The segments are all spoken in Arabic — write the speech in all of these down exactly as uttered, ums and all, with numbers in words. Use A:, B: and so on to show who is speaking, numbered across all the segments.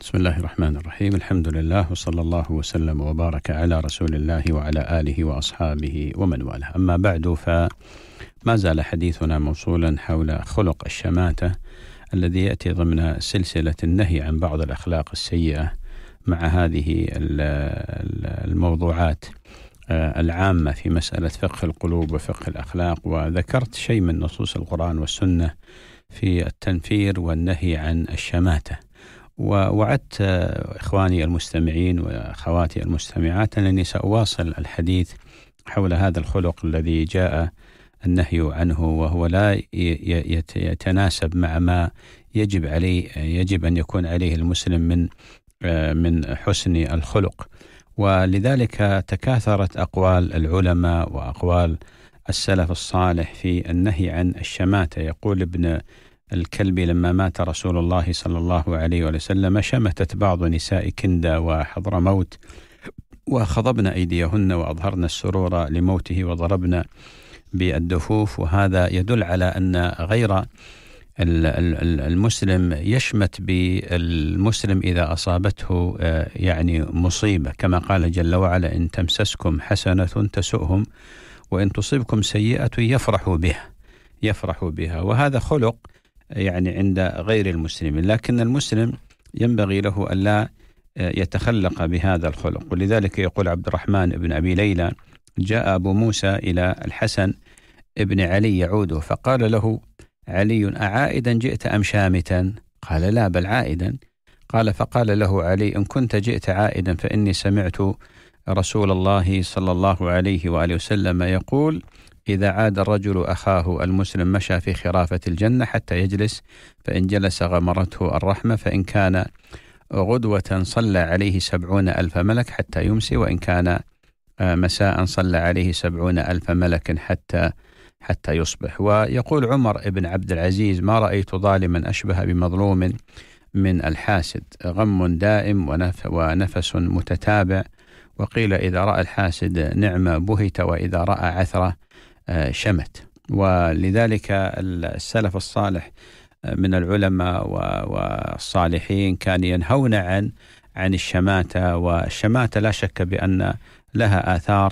A: بسم الله الرحمن الرحيم. الحمد لله وصلى الله وسلم وبارك على رسول الله وعلى آله وأصحابه ومن والاه. أما بعد، فما زال حديثنا موصولا حول خلق الشماتة الذي يأتي ضمن سلسلة النهي عن بعض الأخلاق السيئة مع هذه الموضوعات العامة في مسألة فقه القلوب وفقه الأخلاق. وذكرت شيء من نصوص القرآن والسنة في التنفير والنهي عن الشماتة، ووعدت إخواني المستمعين وأخواتي المستمعات أنني سأواصل الحديث حول هذا الخلق الذي جاء النهي عنه، وهو لا يتناسب مع ما يجب عليه يجب أن يكون عليه المسلم من من حسن الخلق. ولذلك تكاثرت أقوال العلماء وأقوال السلف الصالح في النهي عن الشماتة. يقول ابن الكلبي: لما مات رسول الله صلى الله عليه وسلم شمتت بعض نساء كندة وحضرموت وخضبن أيديهن وأظهرن السرور لموته وضربن بالدفوف. وهذا يدل على أن غير المسلم يشمت بالمسلم إذا أصابته يعني مصيبة، كما قال جل وعلا: إن تمسسكم حسنة تسؤهم وإن تصيبكم سيئة يفرحوا بها يفرحوا بها وهذا خلق يعني عند غير المسلمين، لكن المسلم ينبغي له ألا يتخلق بهذا الخلق. ولذلك يقول عبد الرحمن بن أبي ليلى: جاء أبو موسى إلى الحسن ابن علي يعوده، فقال له علي: أعائدا جئت أم شامتا؟ قال: لا، بل عائدا. قال فقال له علي: إن كنت جئت عائدا فإني سمعت رسول الله صلى الله عليه وآله وسلم يقول: إذا عاد الرجل أخاه المسلم مشى في خرافة الجنة حتى يجلس، فإن جلس غمرته الرحمة، فإن كان غدوة صلى عليه سبعون ألف ملك حتى يمسي، وإن كان مساء صلى عليه سبعون ألف ملك حتى حتى يصبح. ويقول عمر بن عبد العزيز: ما رأيت ظالما أشبه بمظلوم من الحاسد، غم دائم ونفس متتابع. وقيل: إذا رأى الحاسد نعمة بهت، وإذا رأى عثرة شمت. ولذلك السلف الصالح من العلماء والصالحين كان ينهون عن عن الشماتة. والشماتة لا شك بأن لها آثار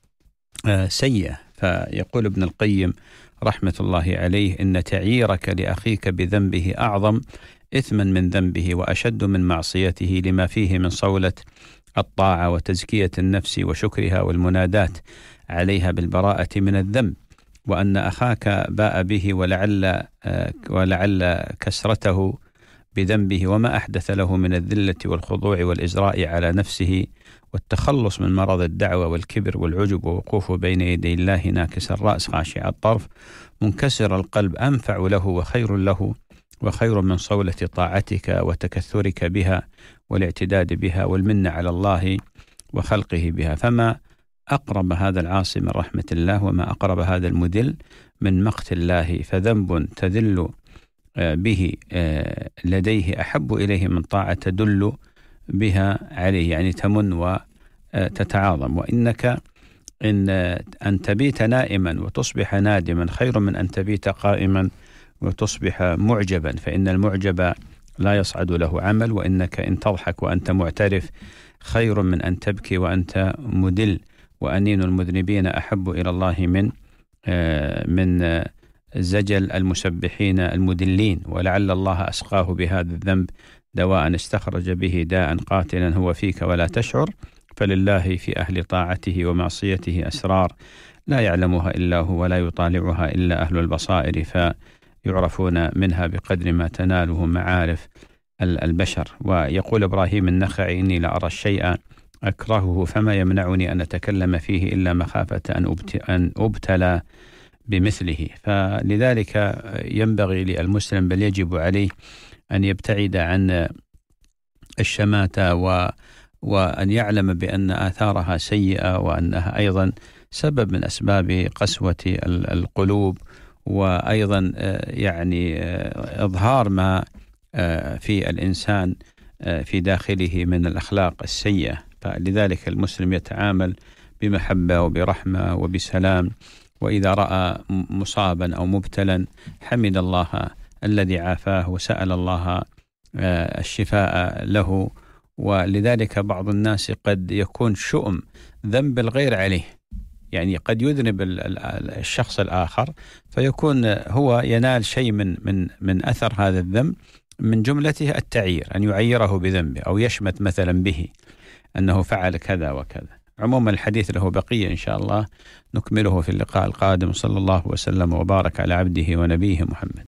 A: سيئة. فيقول ابن القيم رحمة الله عليه: إن تعييرك لأخيك بذنبه أعظم إثما من ذنبه وأشد من معصيته، لما فيه من صولة الطاعة وتزكية النفس وشكرها والمناداة عليها بالبراءة من الذنب. وأن أخاك باء به ولعل ولعل كسرته بذنبه وما أحدث له من الذلة والخضوع والإزراء على نفسه والتخلص من مرض الدعوة والكبر والعجب، ووقوفه بين يدي الله ناكس الرأس خاشع الطرف منكسر القلب أنفع له وخير له وخير من صولة طاعتك وتكثرك بها والاعتداد بها والمنة على الله وخلقه بها. فما أقرب هذا العاصي من رحمة الله، وما أقرب هذا المذل من مقت الله. فذنب تذل به لديه أحب إليه من طاعة تدل بها عليه، يعني تمن وتتعاظم. وإنك إن أن تبيت نائما وتصبح نادما خير من أن تبيت قائما وتصبح معجبا، فإن المعجب لا يصعد له عمل. وإنك إن تضحك وأنت معترف خير من أن تبكي وأنت مدل. وأنين المذنبين أحب إلى الله من من زجل المسبحين المدلين. ولعل الله أسقاه بهذا الذنب دواء استخرج به داء قاتلا هو فيك ولا تشعر. فلله في أهل طاعته ومعصيته أسرار لا يعلمها إلا هو ولا يطالعها إلا أهل البصائر، فيعرفون منها بقدر ما تناله معارف البشر. ويقول إبراهيم النخعي: إني لأرى الشيء أكرهه فما يمنعني أن أتكلم فيه إلا مخافة أن أبتلى بمثله. فلذلك ينبغي للمسلم بل يجب عليه أن يبتعد عن الشماتة و وأن يعلم بأن آثارها سيئة، وأنها أيضا سبب من أسباب قسوة القلوب، وأيضا يعني إظهار ما في الإنسان في داخله من الأخلاق السيئة. فلذلك المسلم يتعامل بمحبة وبرحمة وبسلام، وإذا رأى مصابا أو مبتلا حمد الله الذي عافاه وسأل الله الشفاء له. ولذلك بعض الناس قد يكون شؤم ذنب الغير عليه، يعني قد يذنب الشخص الآخر فيكون هو ينال شيء من من من أثر هذا الذنب، من جملته التعيير، أن يعيره بذنبه أو يشمت مثلا به أنه فعل كذا وكذا. عموما الحديث له بقية إن شاء الله نكمله في اللقاء القادم. صلى الله وسلم وبارك على عبده ونبيه محمد.